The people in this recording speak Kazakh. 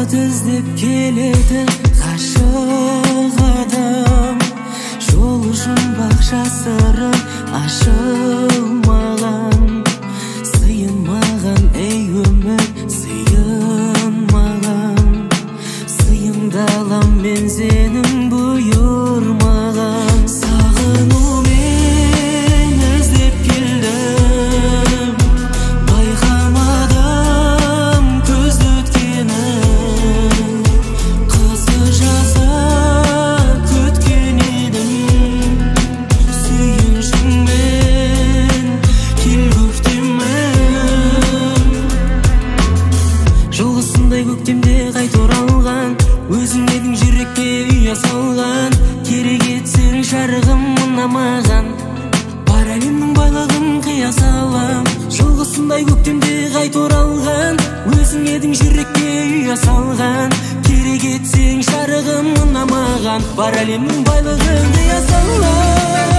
іздеп келеді ғашық адам. Жолы жұмбақ жасырын ашылмаған, сыйынмаған ей өмір сыйынмаған. Сыйыңды алам мен сенің бұйырмаған. Сағынумен іздеп келдім, байқамадым көзді өткені. Қысы жазы күткен едім, сүйіншіңмен кел көктемім. Жылғысындай көктемде қайта оралған, өзің едің жүрекке ұя салған. Керек етсең шарығым ұнамаған, бар әлемнің байлығын қия салам. Жылғысындай көктемде қайта оралған, өзің едің жүрекке ұя салған. Керек етсең шарығым ұнамаған, бар әлемнің байлығын қия салам.